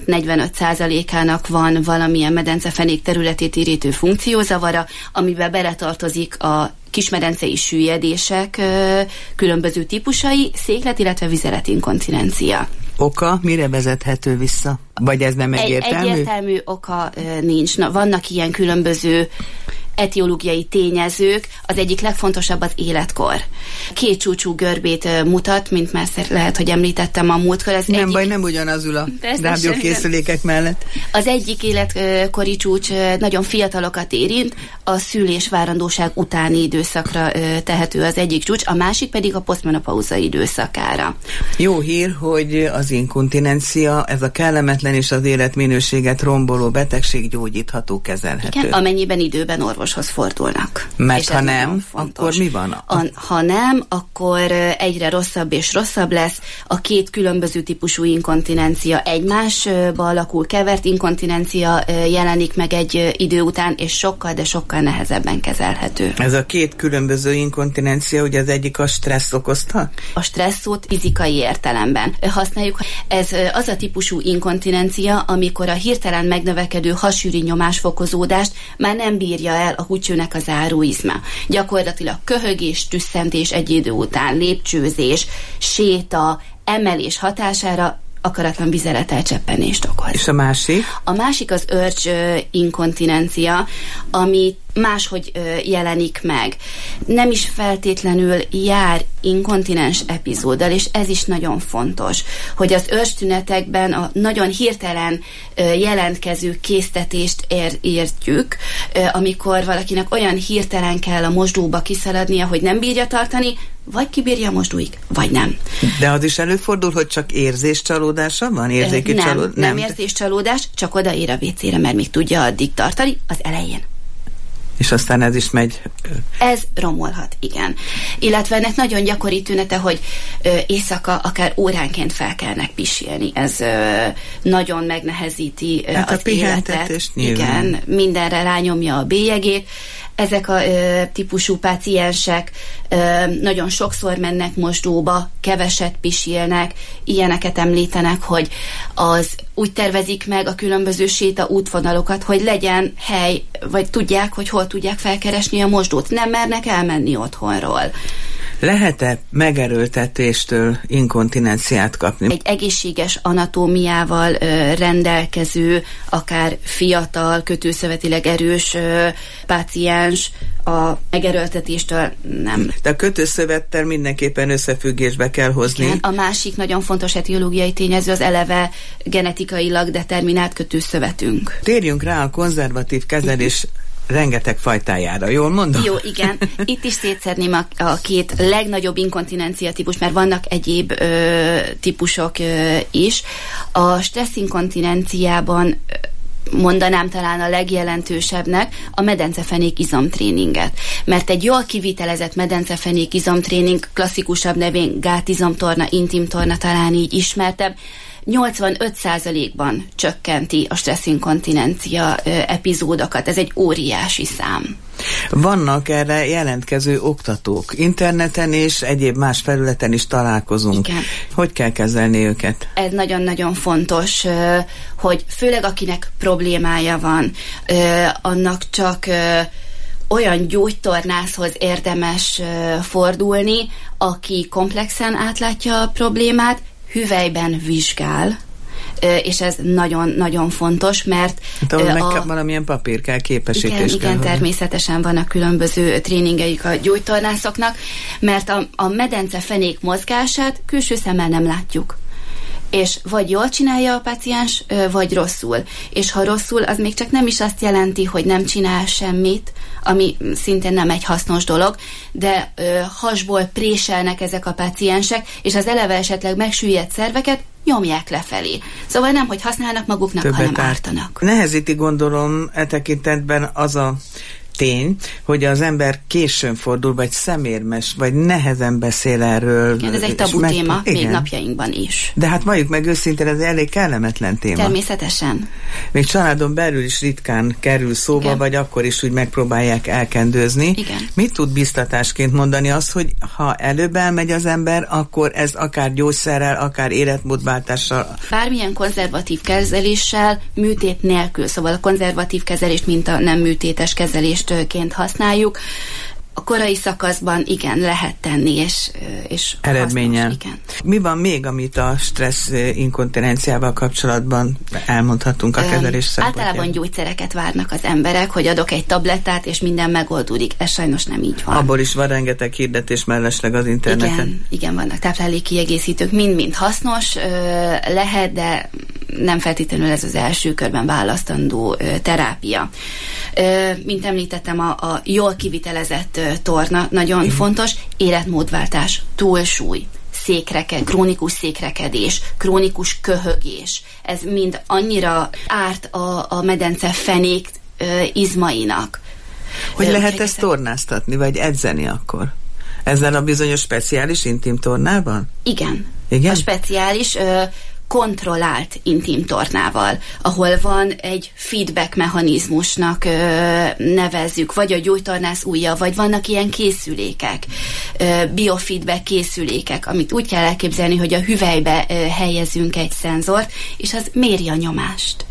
25-45%-ának van valamilyen medencefenék területét érintő funkciózavara, amiben beletartozik a kismedencei süllyedések különböző típusai, széklet, illetve vizeletinkontinencia. Oka mire vezethető vissza? Vagy ez nem egyértelmű? Egyértelmű oka nincs. Vannak ilyen különböző etiológiai tényezők, az egyik legfontosabb az életkor. Két csúcsú görbét mutat, mint már lehet, hogy említettem a múltkor. Nem baj, nem ugyanaz ül a rádiókészülékek mellett. Az egyik életkori csúcs nagyon fiatalokat érint, a szülés-várandóság utáni időszakra tehető az egyik csúcs, a másik pedig a posztmenopauzai időszakára. Jó hír, hogy az inkontinencia, ez a kellemetlen és az életminőséget romboló betegség gyógyítható, kezelhető. Igen, amennyiben időben orvoshoz fordulnak. Mert ha nem, akkor mi van? Ha nem, akkor egyre rosszabb és rosszabb lesz. A két különböző típusú inkontinencia egymásba alakul, kevert inkontinencia jelenik meg egy idő után, és sokkal, de sokkal nehezebben kezelhető. Ez a két különböző inkontinencia, ugye az egyik a stressz okozta? A stresszót fizikai értelemben használjuk. Ez az a típusú inkontinencia, amikor a hirtelen megnövekedő hasűri nyomásfokozódást már nem bírja el a húgycsőnek a záróizme. Gyakorlatilag köhögés, tüsszentés egy idő után, lépcsőzés, séta, emelés hatására akaratlan vizeletelcseppenést okoz. És a másik? A másik az inkontinencia, ami máshogy jelenik meg. Nem is feltétlenül jár inkontinens epizóddal, és ez is nagyon fontos, hogy az tünetekben a nagyon hirtelen jelentkező késztetést értjük, amikor valakinek olyan hirtelen kell a mosdóba kiszaladnia, hogy nem bírja tartani, vagy kibírja a mosdóig, vagy nem. De az is előfordul, hogy csak érzéscsalódása van? Érzéki csalódás? Nem érzéscsalódás, csak odaér a WC-re, mert még tudja addig tartani az elején. És aztán ez is megy. Ez romolhat, igen. Illetve ennek nagyon gyakori tünete, hogy éjszaka akár óránként felkelnek pisilni. Ez nagyon megnehezíti az életet. Igen, mindenre rányomja a bélyegét. Ezek a típusú páciensek nagyon sokszor mennek mosdóba, keveset pisilnek, ilyeneket említenek, hogy az úgy tervezik meg a különböző séta útvonalokat, hogy legyen hely, vagy tudják, hogy hol tudják felkeresni a mosdót. Nem mernek elmenni otthonról. Lehet-e megerőltetéstől inkontinenciát kapni? Egy egészséges anatómiával rendelkező, akár fiatal, kötőszövetileg erős páciens a megerőltetéstől nem. De a kötőszövettel mindenképpen összefüggésbe kell hozni. Igen, a másik nagyon fontos etiológiai tényező az eleve genetikailag determinált kötőszövetünk. Térjünk rá a konzervatív kezelés rengeteg fajtájára, jól mondom? Jó, igen. Itt is szétszedném a két legnagyobb inkontinencia típus, mert vannak egyéb típusok is. A stresszinkontinenciában mondanám talán a legjelentősebbnek a medencefenék izomtréninget. Mert egy jól kivitelezett medencefenék izomtréning, klasszikusabb nevén gátizomtorna, intimtorna, talán így ismertebb, 85%-ban csökkenti a stresszinkontinencia epizódokat. Ez egy óriási szám. Vannak erre jelentkező oktatók. Interneten és egyéb más felületen is találkozunk. Igen. Hogy kell kezelni őket? Ez nagyon-nagyon fontos, hogy főleg akinek problémája van, annak csak olyan gyógytornászhoz érdemes fordulni, aki komplexen átlátja a problémát, hüvelyben vizsgál, és ez nagyon-nagyon fontos, mert valamilyen papír kell, képesítés kell. Igen, természetesen vannak különböző tréningeik a gyógytornászoknak, mert a medencefenék mozgását külső szemmel nem látjuk. És vagy jól csinálja a páciens, vagy rosszul. És ha rosszul, az még csak nem is azt jelenti, hogy nem csinál semmit, ami szintén nem egy hasznos dolog, de hasból préselnek ezek a páciensek, és az eleve esetleg megsüllyedt szerveket nyomják lefelé. Szóval nem, hogy használnak maguknak, többet hanem ártanak. Nehezíti, gondolom, e tekintetben az a tény, hogy az ember későn fordul, vagy szemérmes, vagy nehezen beszél erről. Igen, ez egy tabu téma, még napjainkban is. De hát valljuk meg őszintén, ez elég kellemetlen téma. Természetesen. Még családon belül is ritkán kerül szóba, igen, vagy akkor is úgy megpróbálják elkendőzni. Igen. Mit tud biztatásként mondani azt, hogy ha előbb elmegy az ember, akkor ez akár gyógyszerrel, akár életmódváltással? Bármilyen konzervatív kezeléssel, műtét nélkül, szóval a konzervatív kezelést, mint a nem műtétes kezelést ként használjuk. A korai szakaszban igen, lehet tenni, és eredménnyel. Hasznos, igen. Mi van még, amit a stressz inkontinenciával kapcsolatban elmondhatunk a kezelés szempontjából? Általában gyógyszereket várnak az emberek, hogy adok egy tablettát, és minden megoldódik. Ez sajnos nem így van. Abból is van rengeteg hirdetés mellesleg az interneten. Igen, vannak táplálékkiegészítők, mind-mind hasznos lehet, de nem feltétlenül ez az első körben választandó terápia. Mint említettem, a jól kivitelezett torna nagyon fontos, életmódváltás, túlsúly, krónikus székrekedés, krónikus köhögés. Ez mind annyira árt a medencefenék izmainak. Hogy lehet ezt tornáztatni, vagy edzeni akkor? Ezzel a bizonyos speciális intim tornában? Igen. A speciális kontrollált intim tornával, ahol van egy feedback mechanizmusnak nevezzük, vagy a gyógytornász ujja, vagy vannak ilyen készülékek, biofeedback készülékek, amit úgy kell elképzelni, hogy a hüvelybe helyezünk egy szenzort, és az méri a nyomást.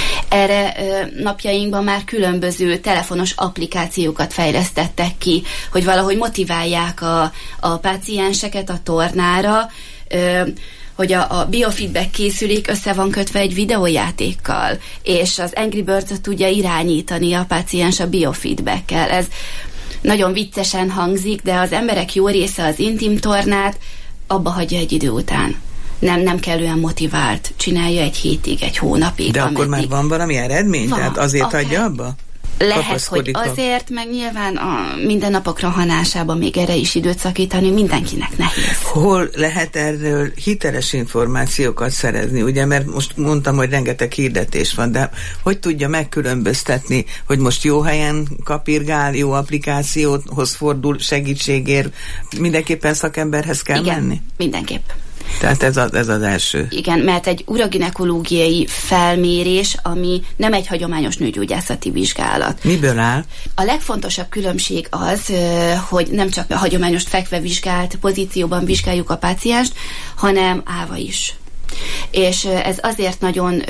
Erre napjainkban már különböző telefonos applikációkat fejlesztettek ki, hogy valahogy motiválják a pácienseket a tornára, hogy a biofeedback készülék össze van kötve egy videójátékkal, és az Angry Birds tudja irányítani a páciens a biofeedbackkel. Ez nagyon viccesen hangzik, de az emberek jó része az intim tornát abba hagyja egy idő után. Nem kellően motivált, csinálja egy hétig, egy hónapig. De akkor már van valami eredmény? Van, tehát azért hagyja abba? Lehet, hogy azért, meg nyilván a mindennapok rohanásában még erre is időt szakítani mindenkinek nehéz. Hol lehet erről hiteles információkat szerezni? Ugye, mert most mondtam, hogy rengeteg hirdetés van, de hogy tudja megkülönböztetni, hogy most jó helyen kapirgál, jó applikációhoz fordul segítségért, mindenképpen szakemberhez kell menni? Mindenképp. Tehát ez az első. Igen, mert egy uraginekológiai felmérés, ami nem egy hagyományos nőgyógyászati vizsgálat. Miből áll? A legfontosabb különbség az, hogy nem csak a hagyományos fekve vizsgált pozícióban vizsgáljuk a pácienst, hanem állva is. És ez azért nagyon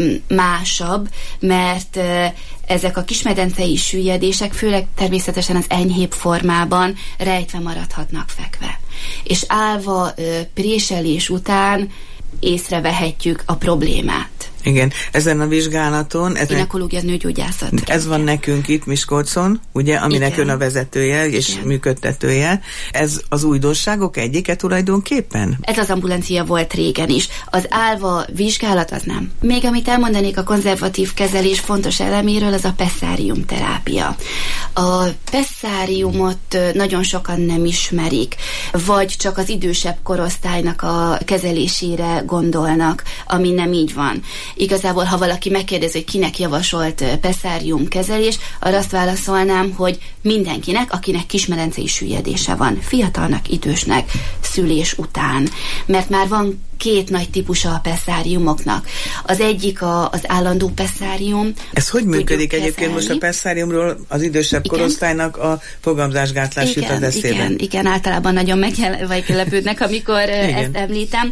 másabb, mert ezek a kismedencei süllyedések főleg természetesen az enyhébb formában rejtve maradhatnak fekve. És állva préselés után észrevehetjük a problémát. Igen, ezen a vizsgálaton... Ginekológia, nőgyógyászat. Ez van nekünk itt Miskolcon, ugye, aminek ön a vezetője és működtetője. Ez az újdonságok egyike tulajdonképpen? Ez az ambulancia volt régen is. Az állva vizsgálat az nem. Még amit elmondanék a konzervatív kezelés fontos eleméről, az a pesszárium terápia. A pesszáriumot nagyon sokan nem ismerik, vagy csak az idősebb korosztálynak a kezelésére gondolnak, ami nem így van. Igazából, ha valaki megkérdezi, hogy kinek javasolt pesszárium kezelés, arra azt válaszolnám, hogy mindenkinek, akinek kismedencei süllyedése van. Fiatalnak, idősnek, szülés után. Mert már van két nagy típusa a pesszáriumoknak. Az egyik az állandó pesszárium. Ez hogy működik egyébként most a pesszáriumról az idősebb korosztálynak a fogamzásgátlás jut az eszébe? Igen, általában nagyon meglepődnek, amikor ezt említem.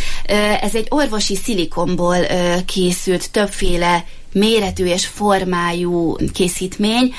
Ez egy orvosi szilikonból készült többféle méretű és formájú készítmény,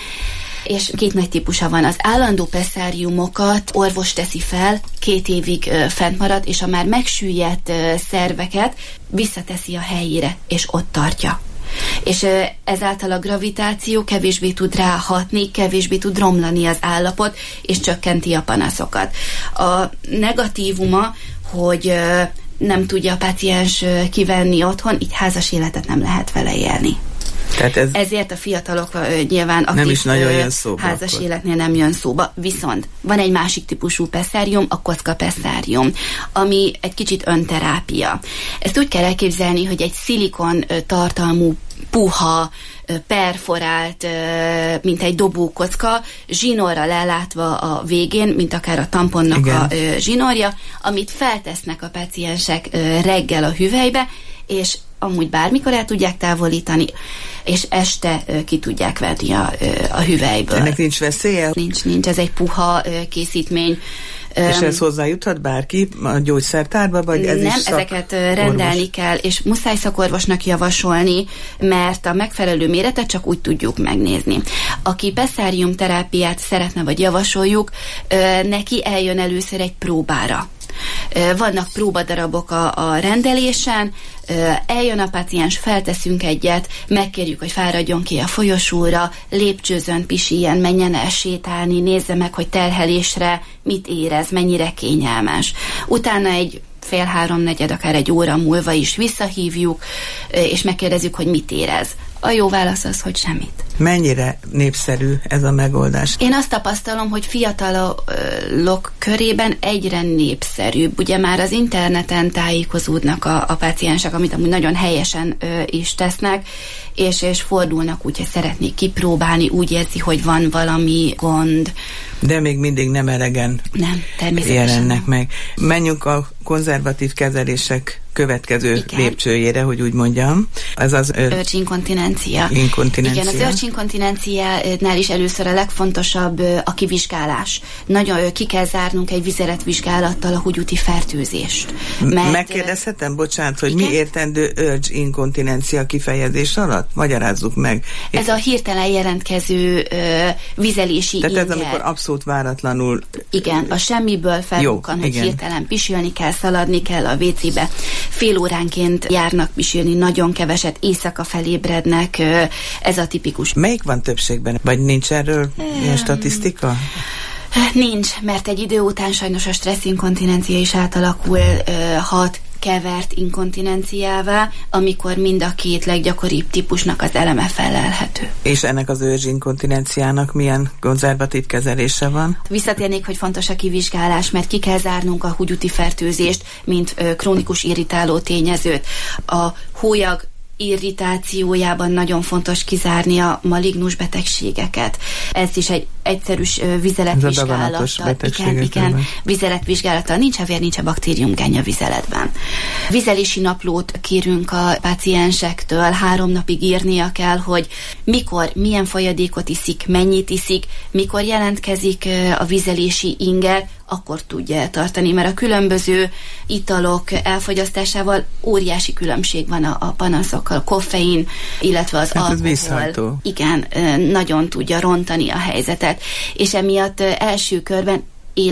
és két nagy típusa van. Az állandó pesszáriumokat orvos teszi fel, 2 évig fent marad, és a már megsüllyedt szerveket visszateszi a helyére, és ott tartja. És ezáltal a gravitáció kevésbé tud ráhatni, kevésbé tud romlani az állapot, és csökkenti a panaszokat. A negatívuma, hogy nem tudja a páciens kivenni otthon, így házas életet nem lehet vele élni. Tehát ezért a fiatalok nyilván aktív nem is nagyon jön szóba házas életnél nem jön szóba. Viszont van egy másik típusú pesszárium, a kocka pesszárium, ami egy kicsit önterápia. Ezt úgy kell elképzelni, hogy egy szilikon tartalmú puha, perforált, mint egy dobókocka, zsinórral ellátva a végén, mint akár a tamponnak a zsinórja, amit feltesznek a páciensek reggel a hüvelybe, és amúgy bármikor el tudják távolítani, és este ki tudják venni a hüvelyből. Ennek nincs veszélye? Nincs, ez egy puha készítmény. És ez hozzájuthat bárki a gyógyszertárba, vagy ez nem, ezeket rendelni kell, és muszáj szakorvosnak javasolni, mert a megfelelő méretet csak úgy tudjuk megnézni. Aki pesszárium terápiát szeretne, vagy javasoljuk, neki eljön először egy próbára. Vannak próbadarabok a rendelésen, eljön a páciens, felteszünk egyet, megkérjük, hogy fáradjon ki a folyosóra, lépcsőzön, pisiljen, menjen el sétálni, nézze meg, hogy terhelésre mit érez, mennyire kényelmes. Utána egy fél-3-4, akár egy óra múlva is visszahívjuk, és megkérdezzük, hogy mit érez. A jó válasz az, hogy semmit. Mennyire népszerű ez a megoldás? Én azt tapasztalom, hogy fiatalok körében egyre népszerűbb. Ugye már az interneten tájékozódnak a páciensek, amit amúgy nagyon helyesen is tesznek, és fordulnak úgy, hogy szeretnék kipróbálni, úgy érzi, hogy van valami gond. De még mindig nem elegen jelennek meg. Menjünk a konzervatív kezelések következő lépcsőjére, hogy úgy mondjam. Ez az őrcsinkontinencia. Igen, az őrcsinkontinenciánál is először a legfontosabb a kivizsgálás. Nagyon ki kell zárnunk egy vizeletvizsgálattal a húgyúti fertőzést. Megkérdezhetem, bocsánat, hogy mi értendő őrcsinkontinencia kifejezés alatt? alatt? Magyarázzuk meg. Ez a hirtelen jelentkező vizelési inger. Tehát ez amikor abszolút váratlanul... Igen, a semmiből felbukkan, hogy hirtelen pisilni kell, szaladni kell a WC-be. Fél óránként járnak pisilni, nagyon keveset, éjszaka felébrednek, ez a tipikus. Melyik van többségben? Vagy nincs erről ilyen statisztika? Nincs, mert egy idő után sajnos a stresszinkontinencia is átalakulhat kevert inkontinenciává, amikor mind a két leggyakoribb típusnak az eleme felelhető. És ennek az őzsinkontinenciának milyen konzervatív kezelése van? Visszatérnék, hogy fontos a kivizsgálás, mert ki kell zárnunk a húgyúti fertőzést, mint krónikus irritáló tényezőt. A hólyag irritációjában nagyon fontos kizárni a malignus betegségeket. Ez is egy egyszerűs vizeletvizsgálattal. Igen, vizeletvizsgálattal. Nincs a vér, nincs a baktériumgány a vizeletben. Vizelési naplót kérünk a páciensektől, 3 napig írnia kell, hogy mikor, milyen folyadékot iszik, mennyit iszik, mikor jelentkezik a vizelési inger, akkor tudja tartani, mert a különböző italok elfogyasztásával óriási különbség van a panaszokkal, a koffein, illetve az alkohol. Igen, nagyon tudja rontani a helyzetet, és emiatt első körben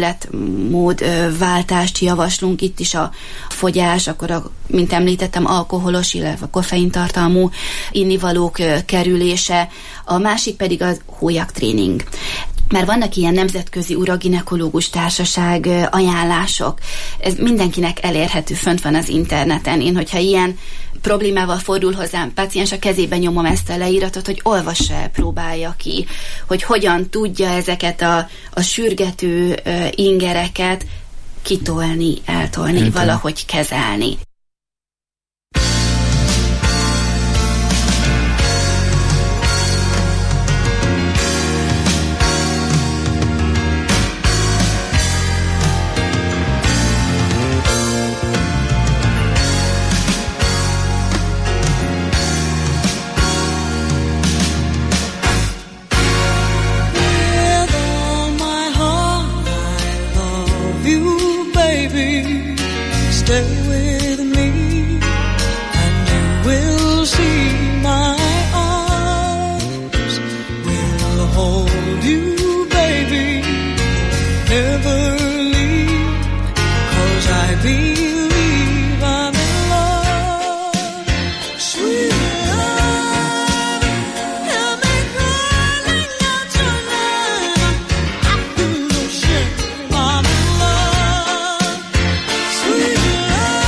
életmódváltást javaslunk, itt is a fogyás, akkor mint említettem, alkoholos, illetve koffeintartalmú innivalók kerülése, a másik pedig a hólyagtréning. Mert vannak ilyen nemzetközi uraginekológus társaság ajánlások. Ez mindenkinek elérhető, fönt van az interneten. Én, hogyha ilyen problémával fordul hozzám páciens, a kezében nyomom ezt a leíratot, hogy olvassa el, próbálja ki, hogy hogyan tudja ezeket a sürgető ingereket kitolni, eltolni, valahogy kezelni. Sweet love.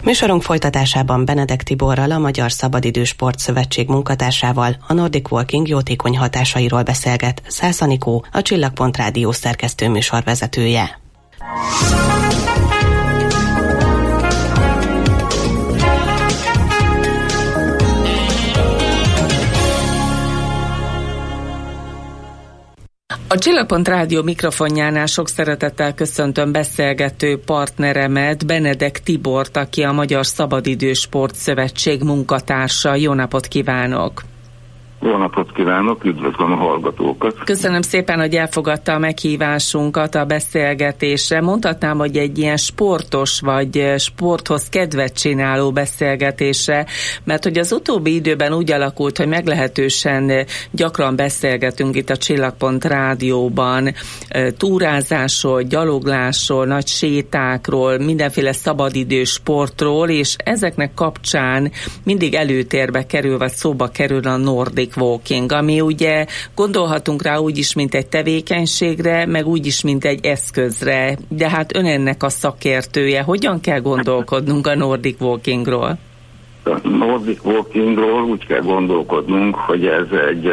Műsorunk folytatásában Benedek Tiborral, a Magyar Szabadidős Sportszövetség munkatársával a Nordic Walking jótékony hatásairól beszélget Szász Anikó, a Csillagpont Rádió szerkesztő műsorvezetője. A Csillagpont Rádió mikrofonjánál sok szeretettel köszöntöm beszélgető partneremet, Benedek Tibort, aki a Magyar Szabadidős Sportszövetség munkatársa. Jó napot kívánok! Jó napot kívánok, üdvözlöm a hallgatókat! Köszönöm szépen, hogy elfogadta a meghívásunkat a beszélgetésre. Mondhatnám, hogy egy ilyen sportos vagy sporthoz kedvet csináló beszélgetésre, mert hogy az utóbbi időben úgy alakult, hogy meglehetősen gyakran beszélgetünk itt a Csillagpont Rádióban túrázásról, gyaloglásról, nagy sétákról, mindenféle szabadidős sportról, és ezeknek kapcsán mindig előtérbe kerül, vagy szóba kerül a Nordic Walking, ami ugye gondolhatunk rá úgy is, mint egy tevékenységre, meg úgy is, mint egy eszközre, de hát ön ennek a szakértője. Hogyan kell gondolkodnunk a Nordic Walkingról? A Nordic Walkingról úgy kell gondolkodnunk, hogy ez egy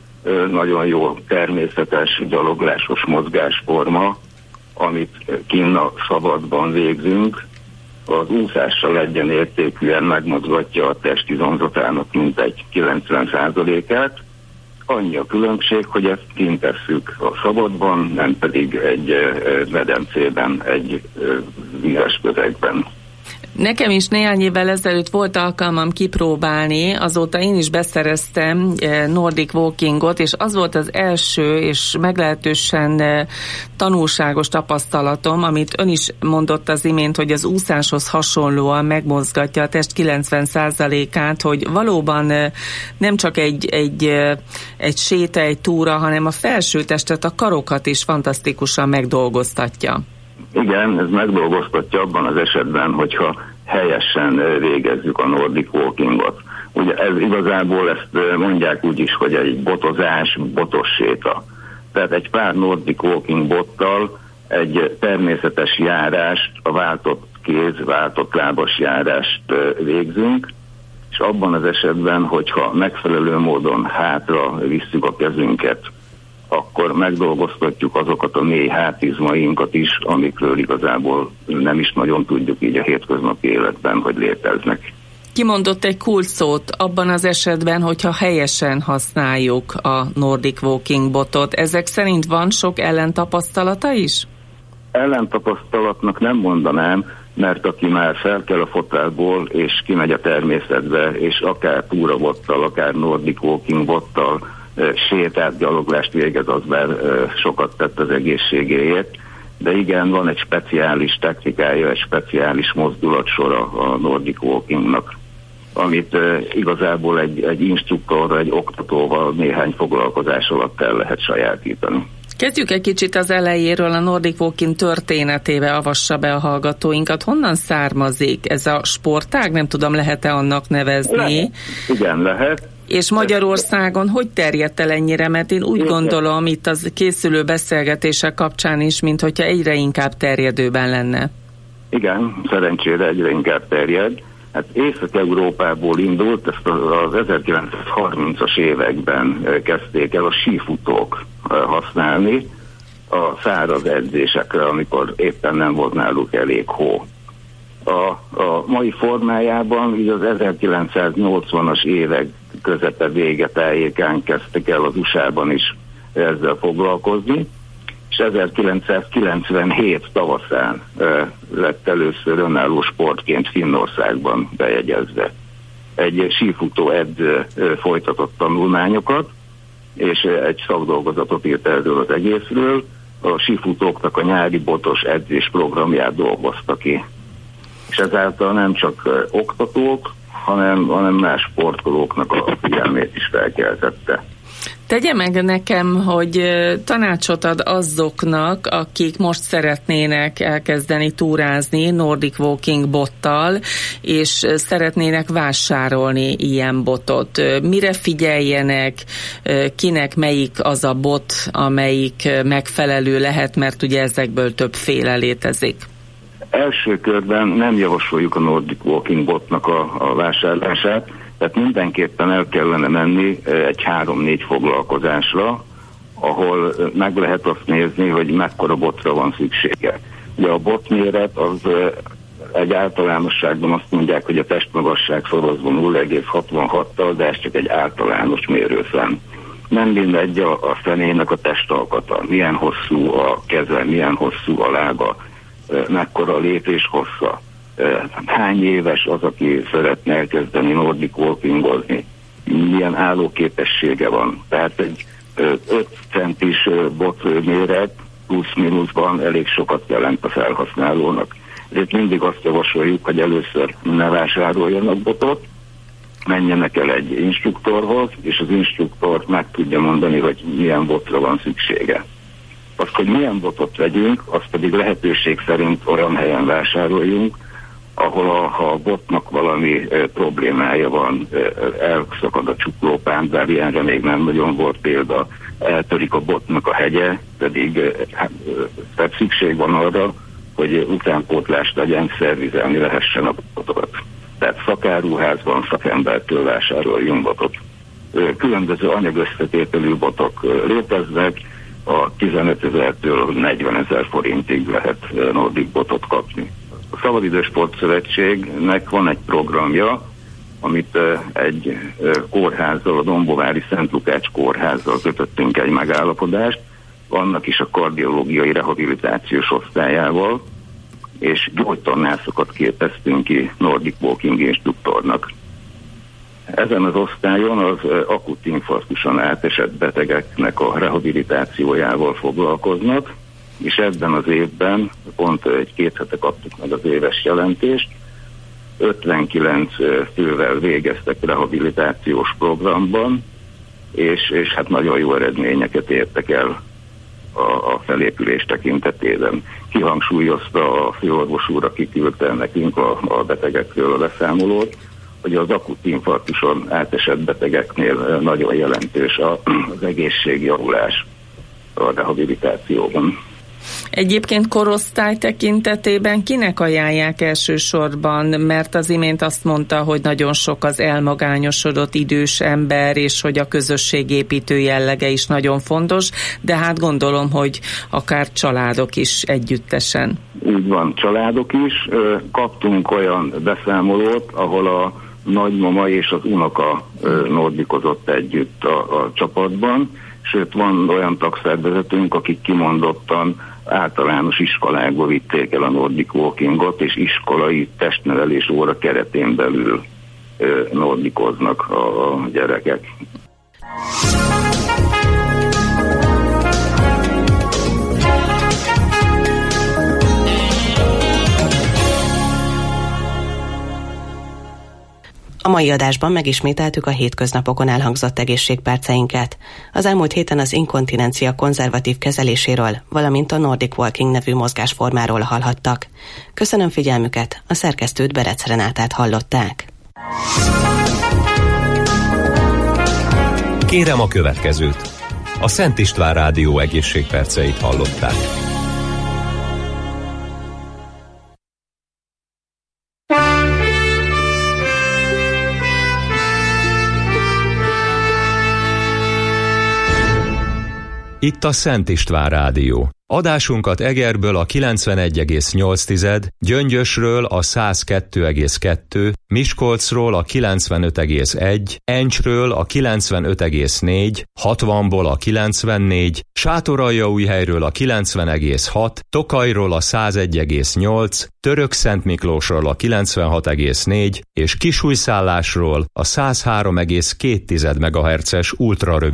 nagyon jó természetes gyaloglásos mozgásforma, amit kinn a szabadban végzünk. Az úszással egyenértékűen megmozgatja a testi zonzatának mintegy 90%-át. Annyi a különbség, hogy ezt kint tesszük a szabadban, nem pedig egy medencében, egy vízes közegben. Nekem is néhány évvel ezelőtt volt alkalmam kipróbálni, azóta én is beszereztem Nordic Walkingot, és az volt az első és meglehetősen tanulságos tapasztalatom, amit ön is mondott az imént, hogy az úszáshoz hasonlóan megmozgatja a test 90%-át, hogy valóban nem csak egy séta, egy túra, hanem a felsőtestet, a karokat is fantasztikusan megdolgoztatja. Igen, ez megdolgoztatja abban az esetben, hogyha helyesen végezzük a Nordic Walkingot. Ugye ez igazából, ezt mondják úgy is, hogy egy botozás, botos séta. Tehát egy pár Nordic Walking bottal egy természetes járást, a váltott kéz, váltott lábas járást végzünk, és abban az esetben, hogyha megfelelő módon hátra visszük a kezünket, akkor megdolgoztatjuk azokat a mély hátizmainkat is, amikről igazából nem is nagyon tudjuk így a hétköznapi életben, hogy léteznek. Kimondott egy kulcsszót abban az esetben, hogyha helyesen használjuk a Nordic Walking botot. Ezek szerint van sok ellentapasztalata is? Ellentapasztalatnak nem mondanám, mert aki már felkel a fotelból és kimegy a természetbe, és akár túrabottal, akár Nordic Walking bottal sétát, gyaloglást végez, az már sokat tett az egészségéért, de igen, van egy speciális technikája, egy speciális mozdulatsora a Nordic Walkingnak, amit igazából egy instruktorral, egy oktatóval néhány foglalkozás alatt el lehet sajátítani. Kezdjük egy kicsit az elejéről, a Nordic Walking történetébe avassa be a hallgatóinkat. Honnan származik ez a sportág? Nem tudom, lehet-e annak nevezni? Lehet. Igen, lehet. És Magyarországon hogy terjedt el ennyire? Mert én úgy gondolom itt az készülő beszélgetések kapcsán is, mint hogyha egyre inkább terjedőben lenne. Igen, szerencsére egyre inkább terjed. Hát Észak-Európából indult, ezt az 1930-as években kezdték el a sífutók használni a száraz edzésekre, amikor éppen nem volt náluk elég hó. A mai formájában így az 1980-as évek közepe vége tájékán kezdtek el az USA-ban is ezzel foglalkozni, és 1997 tavaszán lett először önálló sportként Finnországban bejegyezve. Egy sífutó edző folytatott tanulmányokat, és egy szakdolgozatot írt erről az egészről. A sífutóknak a nyári botos edzés programját dolgozta ki. És ezáltal nem csak oktatók, hanem más sportolóknak a figyelmét is felkeltette. Tegye meg nekem, hogy tanácsot ad azoknak, akik most szeretnének elkezdeni túrázni Nordic Walking bottal, és szeretnének vásárolni ilyen botot. Mire figyeljenek, kinek melyik az a bot, amelyik megfelelő lehet, mert ugye ezekből többféle létezik? Első körben nem javasoljuk a Nordic Walking botnak a vásárlását, tehát mindenképpen el kellene menni egy 3-4 foglalkozásra, ahol meg lehet azt nézni, hogy mekkora botra van szüksége. Ugye a botméret az egy általánosságban azt mondják, hogy a testmagasság szorozva 0,66-tal, de ez csak egy általános mérőszám. Nem mindegy a személynek a testalkata, milyen hosszú a keze, milyen hosszú a lába, mekkora a lépés hossza, hány éves az, aki szeretne elkezdeni Nordic Walkingozni, milyen állóképessége van. Tehát egy 5 centis bot méret plusz-minuszban elég sokat jelent a felhasználónak. Ezért mindig azt javasoljuk, hogy először ne vásároljanak botot, menjenek el egy instruktorhoz, és az instruktor meg tudja mondani, hogy milyen botra van szüksége. Azt, hogy milyen botot vegyünk, azt pedig lehetőség szerint olyan helyen vásároljunk, ahol ha a botnak valami problémája van, elszakad a csuklópánt, bár ilyenre még nem nagyon volt példa, eltörik a botnak a hegye, pedig tehát szükség van arra, hogy utánpótlást legyen, szervizelni lehessen a botokat. Tehát szakáruházban szakembertől vásároljunk botot. Különböző anyagösszetételű botok léteznek, a 15 000-től 40 000 forintig lehet Nordic botot kapni. A Szabadidős Sportszövetségnek van egy programja, amit egy kórházzal, a Dombovári Szent Lukács kórházzal kötöttünk egy megállapodást, annak is a kardiológiai rehabilitációs osztályával, és gyógytornászokat képeztünk ki Nordic Walking instruktornak. Ezen az osztályon az akut infarktuson átesett betegeknek a rehabilitációjával foglalkoznak, és ebben az évben, pont 2 hete kaptuk meg az éves jelentést, 59 fővel végeztek rehabilitációs programban, és hát nagyon jó eredményeket értek el a felépülés tekintetében. Kihangsúlyozta a főorvos úr, aki küldte nekünk a betegekről a beszámolót, hogy az akut infarktuson átesett betegeknél nagyon jelentős az egészségjavulás a rehabilitációban. Egyébként korosztály tekintetében kinek ajánlják elsősorban? Mert az imént azt mondta, hogy nagyon sok az elmagányosodott idős ember, és hogy a közösségépítő jellege is nagyon fontos, de hát gondolom, hogy akár családok is együttesen. Így van, családok is. Kaptunk olyan beszámolót, ahol a nagymama és az unoka nordikozott együtt a csapatban, sőt van olyan tagszervezetünk, akik kimondottan általános iskolákba vitték el a Nordic Walkingot, és iskolai testnevelés óra keretén belül nordikoznak a gyerekek. A mai adásban megismételtük a hétköznapokon elhangzott egészségperceinket. Az elmúlt héten az inkontinencia konzervatív kezeléséről, valamint a Nordic Walking nevű mozgásformáról hallhattak. Köszönöm figyelmüket, a szerkesztőt Berec Renátát hallották. Kérem a következőt. A Szent István Rádió egészségperceit hallották. Itt a Szent István Rádió. Adásunkat Egerből a 91,8, Gyöngyösről a 102,2, Miskolcról a 95,1, Encsről a 95,4, 60-ból a 94, Sátoraljaújhelyről a 90,6, Tokajról a 101,8, Törökszentmiklósról a 96,4 és Kisújszállásról a 103,2 MHz-es ultrarövid